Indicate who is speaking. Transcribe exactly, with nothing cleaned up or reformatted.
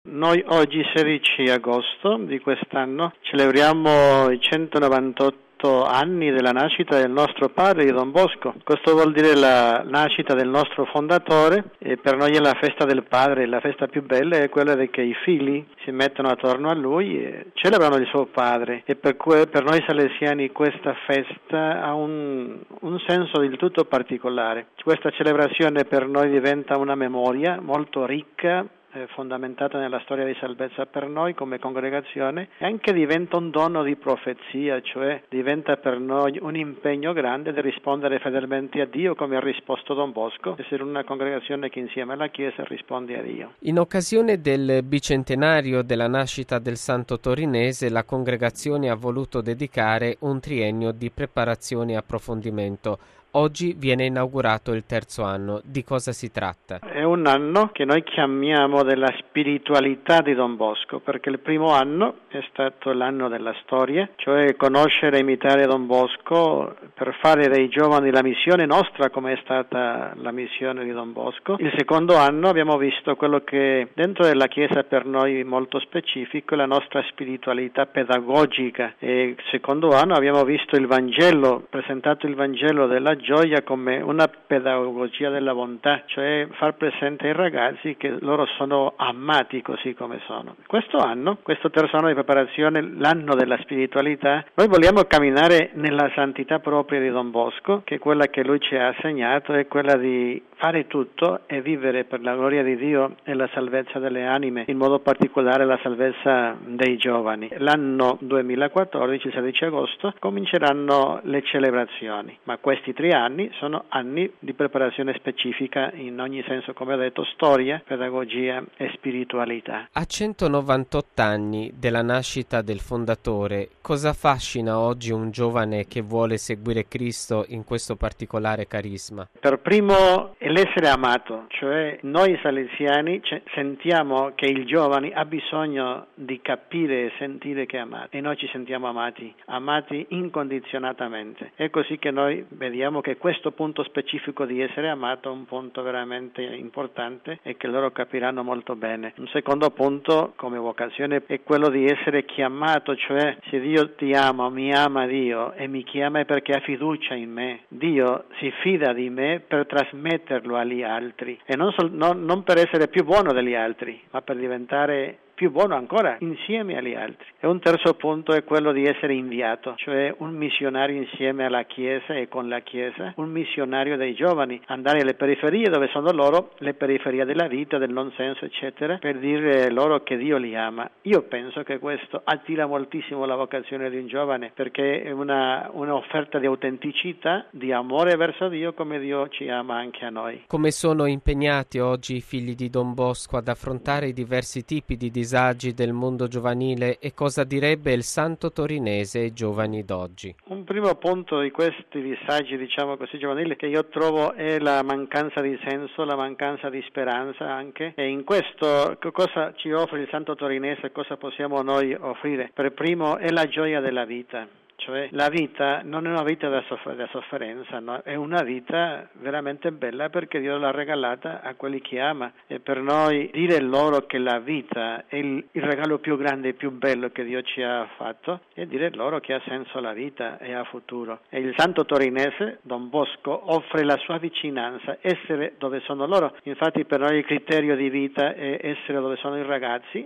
Speaker 1: Noi oggi sedici agosto di quest'anno celebriamo i centonovantotto anni della nascita del nostro padre di Don Bosco. Questo vuol dire la nascita del nostro fondatore e per noi è la festa del padre. La festa più bella è quella di che i figli si mettono attorno a lui e celebrano il suo padre, e per, cui, per noi salesiani questa festa ha un, un senso del tutto particolare. Questa celebrazione per noi diventa una memoria molto ricca, Eh, fondamentata nella storia di salvezza per noi come congregazione, e anche diventa un dono di profezia, cioè diventa per noi un impegno grande di rispondere fedelmente a Dio come ha risposto Don Bosco, essere una congregazione che insieme alla Chiesa risponde a Dio.
Speaker 2: In occasione del bicentenario della nascita del Santo Torinese, la congregazione ha voluto dedicare un triennio di preparazione e approfondimento. Oggi viene inaugurato il terzo anno. Di cosa si tratta?
Speaker 1: È un anno che noi chiamiamo della spiritualità di Don Bosco, perché il primo anno è stato l'anno della storia, cioè conoscere e imitare Don Bosco per fare dei giovani la missione nostra, come è stata la missione di Don Bosco. Il secondo anno abbiamo visto quello che dentro della Chiesa per noi molto specifico è la nostra spiritualità pedagogica, e il secondo anno abbiamo visto il Vangelo, presentato il Vangelo della gioia come una pedagogia della bontà, cioè far presente ai ragazzi che loro sono amati così come sono. Questo anno, questo terzo anno di preparazione, l'anno della spiritualità, noi vogliamo camminare nella santità propria di Don Bosco, che è quella che lui ci ha segnato, è quella di fare tutto e vivere per la gloria di Dio e la salvezza delle anime, in modo particolare la salvezza dei giovani. L'anno duemilaquattordici, il sedici agosto, cominceranno le celebrazioni, ma questi tre anni sono anni di preparazione specifica in ogni senso, come ho detto, storia, pedagogia e spiritualità.
Speaker 2: A centonovantotto anni della nascita del fondatore, cosa affascina oggi un giovane che vuole seguire Cristo in questo particolare carisma?
Speaker 1: Per primo è l'essere amato, cioè noi salesiani c- sentiamo che il giovane ha bisogno di capire e sentire che è amato, e noi ci sentiamo amati, amati incondizionatamente. È così che noi vediamo che questo punto specifico di essere amato è un punto veramente importante e che loro capiranno molto bene. Un secondo punto come vocazione è quello di essere chiamato, cioè se Dio ti ama, mi ama Dio e mi chiama è perché ha fiducia in me. Dio si fida di me per trasmetterlo agli altri, e non, sol- non, non per essere più buono degli altri, ma per diventare più buono ancora insieme agli altri. E un terzo punto è quello di essere inviato, cioè un missionario insieme alla Chiesa e con la Chiesa, un missionario dei giovani, andare alle periferie dove sono loro, le periferie della vita, del non senso eccetera, per dire loro che Dio li ama. Io penso che questo attira moltissimo la vocazione di un giovane, perché è una, un'offerta di autenticità, di amore verso Dio come Dio ci ama anche a noi.
Speaker 2: Come sono impegnati oggi i figli di Don Bosco ad affrontare i diversi tipi di disagi del mondo giovanile, e cosa direbbe il Santo Torinese ai giovani d'oggi?
Speaker 1: Un primo punto di questi disagi, diciamo così, giovanili, che io trovo è la mancanza di senso, la mancanza di speranza anche, e in questo che cosa ci offre il Santo Torinese, cosa possiamo noi offrire? Per primo è la gioia della vita. Cioè la vita non è una vita da, soff- da sofferenza, no? È una vita veramente bella perché Dio l'ha regalata a quelli che ama, e per noi dire loro che la vita è il, il regalo più grande e più bello che Dio ci ha fatto, e dire loro che ha senso la vita e ha futuro. E il Santo Torinese, Don Bosco, offre la sua vicinanza, essere dove sono loro. Infatti per noi il criterio di vita è essere dove sono i ragazzi,